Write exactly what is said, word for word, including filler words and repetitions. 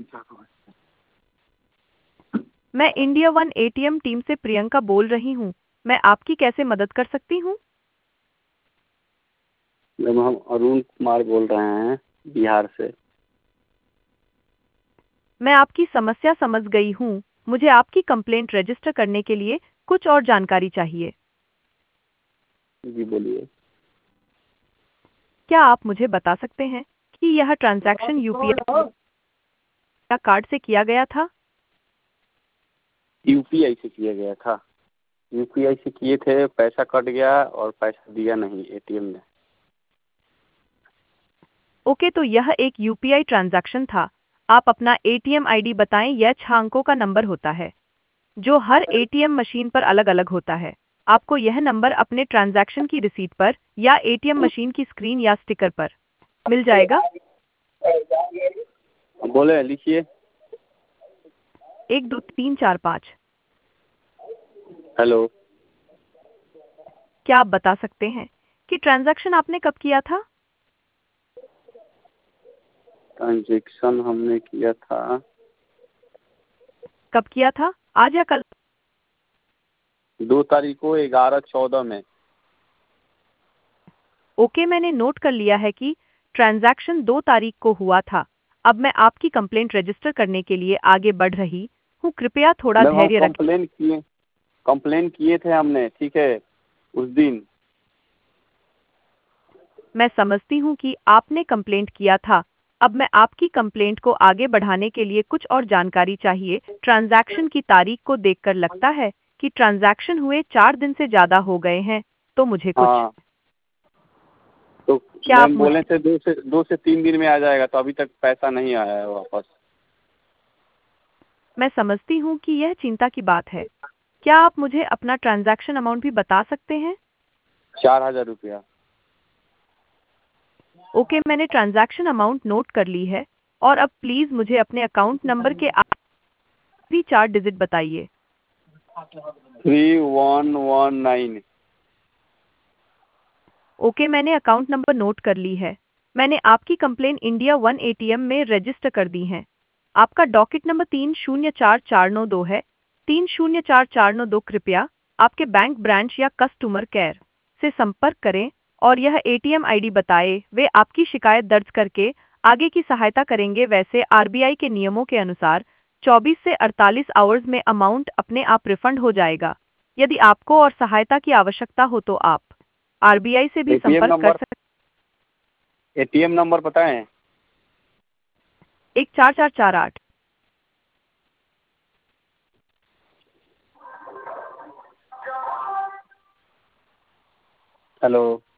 मैं India one ATM team से प्रियंका बोल रही हूँ। मैं आपकी कैसे मदद कर सकती हूँ? मैम हम अरुण कुमार बोल रहे हैं बिहार से। मैं आपकी समस्या समझ गई हूँ। मुझे आपकी कंप्लेंट रजिस्टर करने के लिए कुछ और जानकारी चाहिए। जी बोलिए। क्या आप मुझे बता सकते हैं कि यह ट्रांजैक्शन यूपीआई या कार्ड से किया गया था? यूपीआई से किया गया था। यूपीआई से किए थे, पैसा कट गया और पैसा दिया नहीं एटीएम ने। ओके, तो यह एक यूपीआई ट्रांजैक्शन था। आप अपना एटीएम आईडी बताएं। यह छह अंकों का नंबर होता है जो हर एटीएम मशीन पर अलग अलग होता है। आपको यह नंबर अपने ट्रांजैक्शन की रिसीट पर या एटीएम मशीन की स्क्रीन या स्टिकर पर मिल जाएगा। बोले लिखिए। एक दो तीन चार पाँच। हेलो। क्या आप बता सकते हैं कि ट्रांजैक्शन आपने कब किया था? ट्रांजेक्शन हमने किया था कब किया था, आज या कल? दो तारीख को ग्यारह चौदह में। ओके, मैंने नोट कर लिया है कि ट्रांजैक्शन दो तारीख को हुआ था। अब मैं आपकी कंप्लेंट रजिस्टर करने के लिए आगे बढ़ रही हूँ। कृपया थोड़ा मैम हम धैर्य रखें। कंप्लेन किए कंप्लेन किए थे हमने, ठीक है, उस दिन। मैं समझती हूँ कि आपने कंप्लेंट किया था। अब मैं आपकी कंप्लेंट को आगे बढ़ाने के लिए कुछ और जानकारी चाहिए। ट्रांजैक्शन की तारीख को देखकर लगता है कि ट्रांजैक्शन हुए चार दिन से ज़्यादा हो गए हैं, तो मुझे कुछ हाँ, तो क्या आप मैम मुझे बोले थे दो से दो से तीन दिन में आ जाएगा, तो अभी तक पैसा नहीं आया है वापस। मैं समझती हूँ कि यह चिंता की बात है। क्या आप मुझे अपना ट्रांजैक्शन अमाउंट भी बता सकते हैं? चार हजार रुपया। ओके, मैंने ट्रांजैक्शन अमाउंट नोट कर ली है। और अब प्लीज़ मुझे अपने अकाउंट नंबर के आखिरी चार डिजिट बताइए। Three one one nine. Okay, मैंने अकाउंट नंबर नोट कर ली है। मैंने आपकी कंप्लेन इंडिया वन एटीएम में रजिस्टर कर दी है। आपका डॉकेट नंबर तीन शून्य चार चार नौ दो है। तीन शून्य चार चार नौ दो। कृपया आपके बैंक ब्रांच या कस्टमर केयर से संपर्क करें और यह एटीएम आईडी बताएं। वे आपकी शिकायत दर्ज करके आगे की सहायता करेंगे। वैसे आरबीआई के नियमों के अनुसार चौबीस से अड़तालीस आवर्स में अमाउंट अपने आप रिफंड हो जाएगा। यदि आपको और सहायता की आवश्यकता हो तो आप आरबीआई से भी एटीएम संपर्क कर नंबर सकते। एटीएम नंबर बताएं। एक चार चार चार आठ। हेलो।